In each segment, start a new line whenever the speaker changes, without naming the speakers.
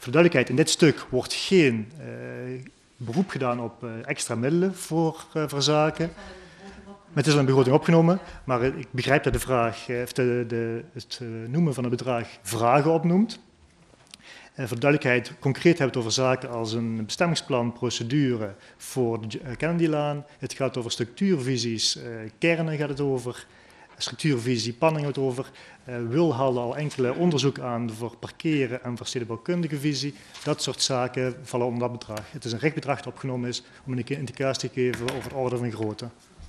Voor de duidelijkheid, in dit stuk wordt geen beroep gedaan op extra middelen voor zaken. Het is al in de begroting opgenomen, maar ik begrijp dat de vraag, het noemen van het bedrag vragen opnoemt. Voor de duidelijkheid, concreet hebben we het over zaken als een bestemmingsplan, procedure voor de Kennedylaan. Het gaat over structuurvisies, kernen gaat het over, structuurvisie, panning gaat het over. Wil haalde al enkele onderzoek aan voor parkeren en voor stedenbouwkundige visie. Dat soort zaken vallen onder dat bedrag. Het is een richtbedrag dat opgenomen is om een indicatie te geven over de orde van grootte.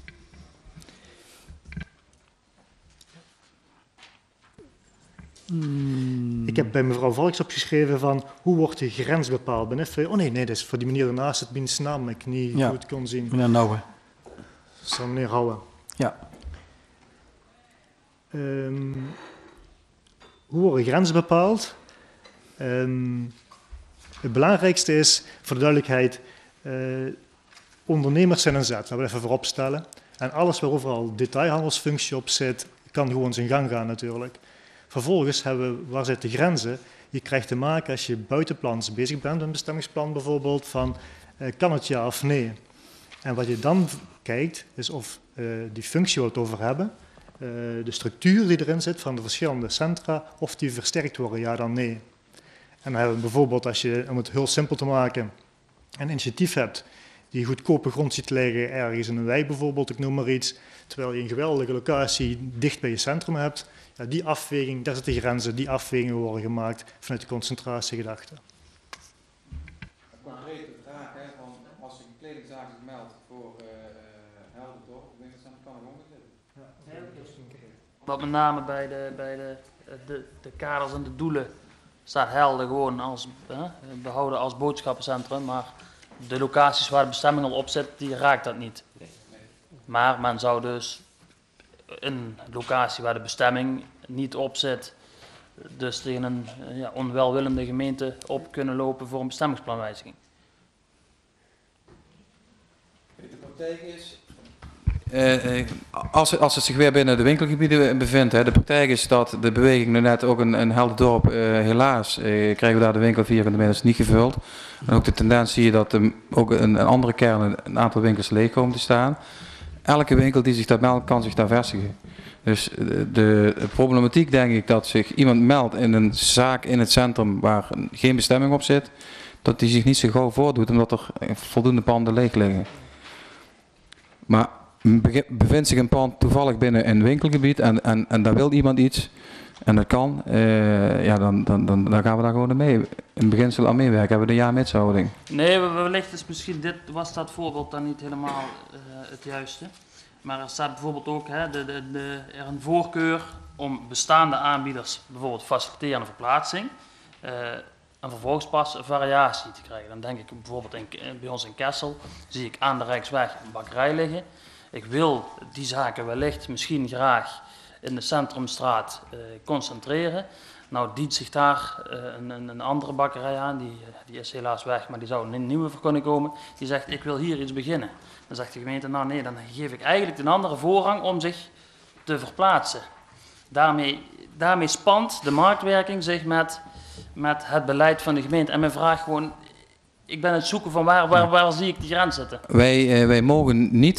Ik heb bij mevrouw Valks opgeschreven van hoe wordt de grens bepaald. Oh nee, dat is voor die meneer ernaast het wiens naam ik niet goed kon zien.
Meneer Nouwen.
Dat is meneer Houwen.
Ja.
Hoe worden grenzen bepaald? Het belangrijkste is, voor de duidelijkheid, ondernemers zijn een zet. Dat wil ik even voorop stellen. En alles waar overal detailhandelsfunctie op zit, kan gewoon zijn gang gaan natuurlijk. Vervolgens hebben we, waar zitten de grenzen? Je krijgt te maken als je buitenplans bezig bent, een bestemmingsplan bijvoorbeeld, van kan het ja of nee? En wat je dan kijkt, is of die functie waar we het over hebben, de structuur die erin zit van de verschillende centra, of die versterkt worden, ja dan nee. En dan hebben we bijvoorbeeld, als je, om het heel simpel te maken, een initiatief hebt die goedkope grond ziet liggen ergens in een wijk bijvoorbeeld, ik noem maar iets, terwijl je een geweldige locatie dicht bij je centrum hebt, ja, die afweging, daar zitten grenzen, die afwegingen worden gemaakt vanuit de concentratiegedachte.
Een concrete vraag, hè, van als je een kledingzaak zich meldt voor Heldendorp, dan kan er gewoon zitten.
Wat met name bij de kaders en de doelen staat Helden gewoon als behouden als boodschappencentrum, maar de locaties waar de bestemming al op zit, die raakt dat niet. Maar men zou dus een locatie waar de bestemming niet op zit, dus tegen een onwelwillende gemeente op kunnen lopen voor een bestemmingsplanwijziging.
De praktijk is...
Als het zich weer binnen de winkelgebieden bevindt, de praktijk is dat de beweging net ook in Heldendorp, helaas krijgen we daar de winkel vierkante meters niet gevuld. En ook de tendens zie je dat ook in andere kernen een aantal winkels leeg komen te staan. Elke winkel die zich daar meldt, kan zich daar vestigen. Dus de problematiek denk ik dat zich iemand meldt in een zaak in het centrum waar geen bestemming op zit, dat die zich niet zo gauw voordoet omdat er voldoende panden leeg liggen. Maar bevindt zich een pand toevallig binnen een winkelgebied en daar wil iemand iets en dat kan, dan gaan we daar gewoon mee. In het beginsel aan meewerken, hebben we de ja-mitshouding.
Nee, wellicht is misschien was dat voorbeeld dan niet helemaal het juiste. Maar er staat bijvoorbeeld ook er een voorkeur om bestaande aanbieders bijvoorbeeld faciliteren en verplaatsing. En vervolgens pas variatie te krijgen. Dan denk ik bijvoorbeeld bij ons in Kessel zie ik aan de Rijksweg een bakkerij liggen. Ik wil die zaken wellicht misschien graag in de Centrumstraat concentreren. Nou dient zich daar een andere bakkerij aan, die is helaas weg, maar die zou een nieuwe voor kunnen komen. Die zegt, ik wil hier iets beginnen. Dan zegt de gemeente, nou nee, dan geef ik eigenlijk een andere voorrang om zich te verplaatsen. Daarmee spant de marktwerking zich met het beleid van de gemeente. En men vraagt gewoon, ik ben het zoeken van waar zie ik die grens zitten.
Wij mogen niet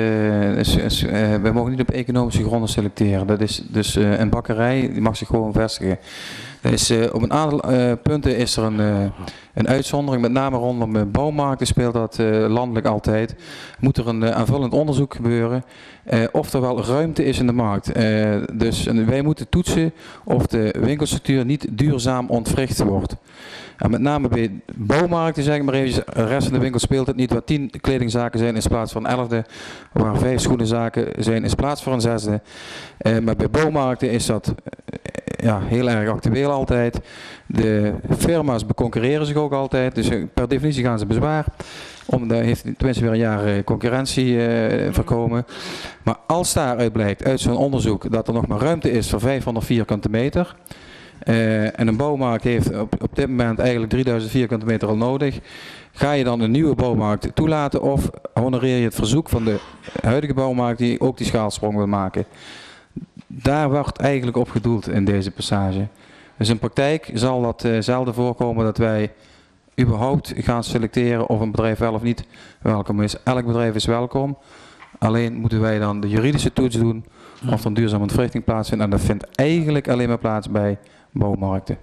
op economische gronden selecteren. Dat is dus een bakkerij die mag zich gewoon vestigen. Op een aantal punten is er een uitzondering, met name rondom bouwmarkten speelt dat landelijk altijd. Moet er een aanvullend onderzoek gebeuren of er wel ruimte is in de markt. Dus wij moeten toetsen of de winkelstructuur niet duurzaam ontwricht wordt. En met name bij bouwmarkten, zeg ik maar even, de rest van de winkel speelt het niet, waar 10 kledingzaken zijn in plaats van 11e, waar 5 schoenenzaken zijn in plaats van een 6e. Maar bij bouwmarkten is dat heel erg actueel altijd. De firma's beconcurreren zich ook altijd, dus per definitie gaan ze bezwaar. Daar heeft tenminste weer een jaar concurrentie voorkomen. Maar als daaruit blijkt, uit zo'n onderzoek, dat er nog maar ruimte is voor 500 vierkante meter... en een bouwmarkt heeft op dit moment eigenlijk 3000 vierkante meter al nodig. Ga je dan een nieuwe bouwmarkt toelaten of honoreer je het verzoek van de huidige bouwmarkt die ook die schaalsprong wil maken? Daar wordt eigenlijk op gedoeld in deze passage. Dus in praktijk zal dat zelden voorkomen dat wij überhaupt gaan selecteren of een bedrijf wel of niet welkom is. Elk bedrijf is welkom. Alleen moeten wij dan de juridische toets doen of er een duurzame ontwrichting plaatsvindt. En dat vindt eigenlijk alleen maar plaats bij bouwmarkten.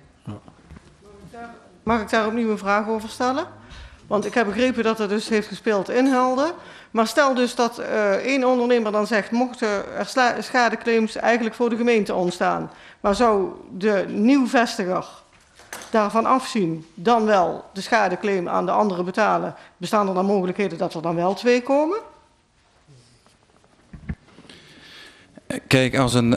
Mag ik daar opnieuw een vraag over stellen? Want ik heb begrepen dat het dus heeft gespeeld in Helden. Maar stel dus dat één ondernemer dan zegt, mochten er schadeclaims eigenlijk voor de gemeente ontstaan, maar zou de nieuwvestiger daarvan afzien, dan wel de schadeclaim aan de andere betalen, bestaan er dan mogelijkheden dat er dan wel 2 komen?
Kijk,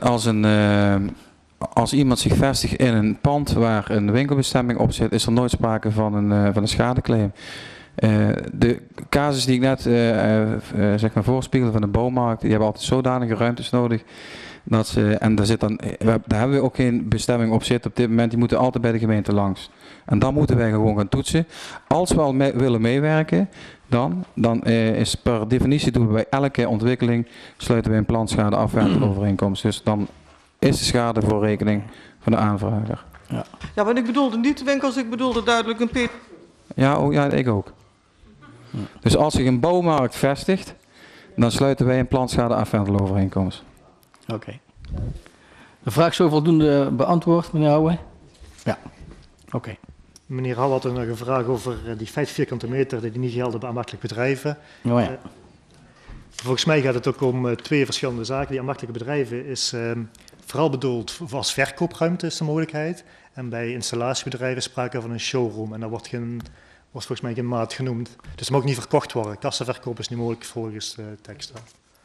als iemand zich vestigt in een pand waar een winkelbestemming op zit, is er nooit sprake van een schadeclaim. De casus die ik net zeg maar voorspiegelde van de bouwmarkt, die hebben altijd zodanige ruimtes nodig. En daar hebben we ook geen bestemming op zitten op dit moment. Die moeten altijd bij de gemeente langs. En dan moeten wij gewoon gaan toetsen. Als we al willen meewerken, dan is per definitie doen we bij elke ontwikkeling sluiten we een planschadeafwendelovereenkomst. Dus dan is de schade voor rekening van de aanvrager.
Ja, want ik bedoelde niet de winkels, ik bedoelde duidelijk een P.
Ja, ik ook. Dus als zich een bouwmarkt vestigt, dan sluiten wij een planschadeafwendelovereenkomst.
Oké. De vraag zo voldoende beantwoord, meneer Houwe? Ja. Oké.
Meneer Hal had nog een vraag over die 5 vierkante meter die niet gelden bij ambachtelijke bedrijven.
Oh ja.
Volgens mij gaat het ook om 2 verschillende zaken. Die ambachtelijke bedrijven is vooral bedoeld als verkoopruimte is de mogelijkheid. En bij installatiebedrijven sprake van een showroom. En daar wordt volgens mij geen maat genoemd. Dus het mag ook niet verkocht worden. Kassenverkoop is niet mogelijk volgens de tekst.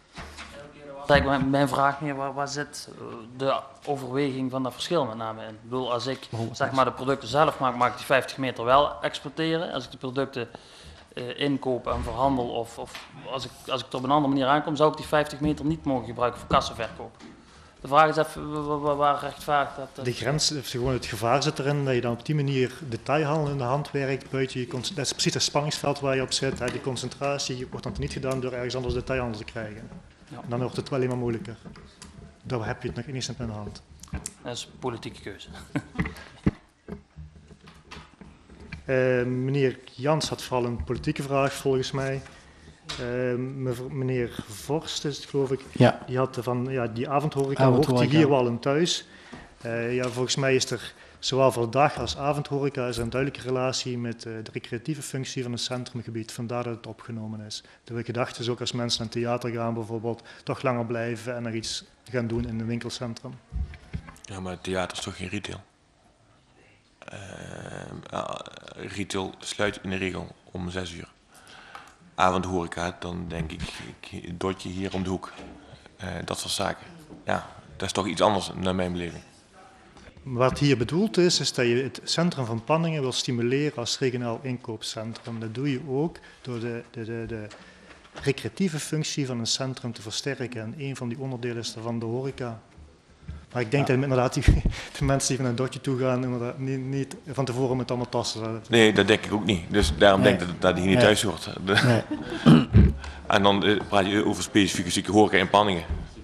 Mijn vraag meer, waar zit de overweging van dat verschil met name in? Ik bedoel, als ik zeg maar de producten zelf maak, mag ik die 50 meter wel exporteren. Als ik de producten inkoop en verhandel of als ik er op een andere manier aankom, zou ik die 50 meter niet mogen gebruiken voor kassenverkoop. De vraag is even, waar rechtvaardigt dat?
De grens, gewoon het gevaar zit erin dat je dan op die manier detailhandel in de hand werkt. Buiten je, dat is precies het spanningsveld waar je op zit. Die concentratie wordt dan niet gedaan door ergens anders detailhandel te krijgen. Ja. Dan wordt het wel alleen maar moeilijker. Daar heb je het nog niet in de hand.
Dat is een politieke keuze.
Meneer Jans had vooral een politieke vraag volgens mij. Meneer Vorst is het geloof ik.
Ja.
Die had die avondhoreca hoort hier wel in thuis. Volgens mij is er zowel voor dag als avondhoreca is er een duidelijke relatie met de recreatieve functie van het centrumgebied. Vandaar dat het opgenomen is. De gedachte is ook als mensen naar het theater gaan bijvoorbeeld, toch langer blijven en er iets gaan doen in een winkelcentrum.
Ja, maar het theater is toch geen retail? Retail sluit in de regel om 6 uur. Avondhoreca, dan denk ik het dotje hier om de hoek. Dat soort zaken. Ja, dat is toch iets anders naar mijn beleving.
Wat hier bedoeld is dat je het centrum van Panningen wil stimuleren als regionaal inkoopcentrum. Dat doe je ook door de recreatieve functie van een centrum te versterken. En een van die onderdelen is daarvan de horeca. Maar ik denk dat inderdaad de mensen die van een dotje toe gaan, inderdaad niet van tevoren met allemaal tassen zijn.
Nee, dat denk ik ook niet. Dus daarom denk ik dat hij hier niet thuis hoort. Nee. En dan praat je over specifieke zieke horeca in Panningen.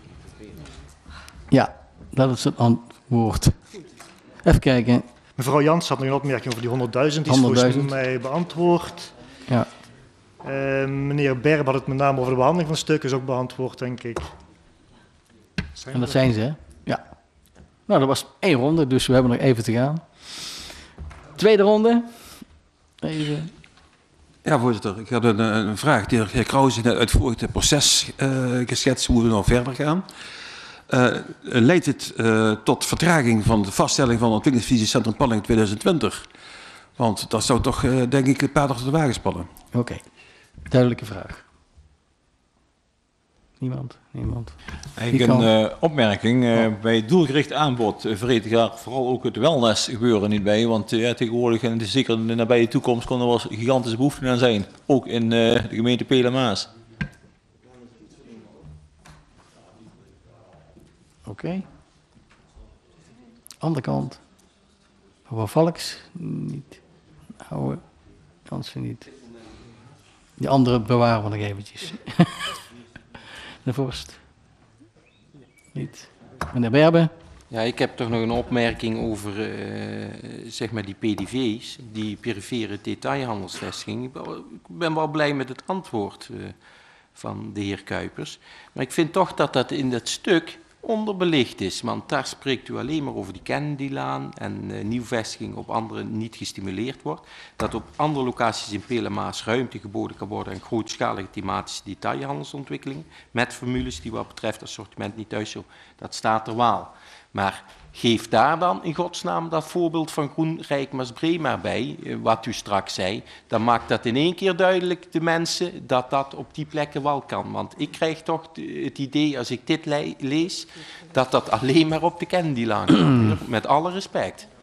Ja, dat is het antwoord. Even kijken.
Mevrouw Jans had nog een opmerking over die 100.000. Die is volgens mij beantwoord.
Ja.
Meneer Berb had het met name over de behandeling van stukken, is ook beantwoord, denk ik.
En dat zijn ze, hè? Ja. Nou, dat was 1 ronde, dus we hebben nog even te gaan. Tweede ronde. Even.
Ja, voorzitter. Ik had een vraag. De heer Krause heeft net uitvoerig het proces geschetst. Hoe we nou verder gaan. Leidt het tot vertraging van de vaststelling van het ontwikkelingsvisiecentrum Panningen 2020? Want dat zou toch, denk ik, het paard achter de wagen spannen.
Oké. Duidelijke vraag. Niemand?
Eigenlijk een opmerking. Bij doelgericht aanbod vergeet ik daar vooral ook het wellness gebeuren niet bij. Want tegenwoordig, en zeker in de nabije toekomst, kon er wel gigantische behoefte aan zijn. Ook in de gemeente Pelen-Maas.
Oké. Andere kant. Mevrouw Valks? Niet. Houden. Kansen niet. Die andere bewaren we nog eventjes. De Vorst? Niet. Meneer Berbe?
Ja, ik heb toch nog een opmerking over zeg maar die PDV's, die perifere detailhandelsvestigingen. Ik ben wel blij met het antwoord van de heer Kuipers. Maar ik vind toch dat dat in dat stuk onderbelicht is. Want daar spreekt u alleen maar over die Kennedylaan en nieuwvestiging op andere niet gestimuleerd wordt. Dat op andere locaties in Peel en Maas ruimte geboden kan worden en grootschalige thematische detailhandelsontwikkelingen met formules die wat betreft assortiment niet thuis zo. Dat staat er wel. Maar geef daar dan in godsnaam dat voorbeeld van Groenrijk Maasbree bij, wat u straks zei. Dan maakt dat in één keer duidelijk de mensen dat dat op die plekken wel kan. Want ik krijg toch het idee als ik dit lees, dat dat alleen maar op de Kennedylaan gaat. Met alle respect.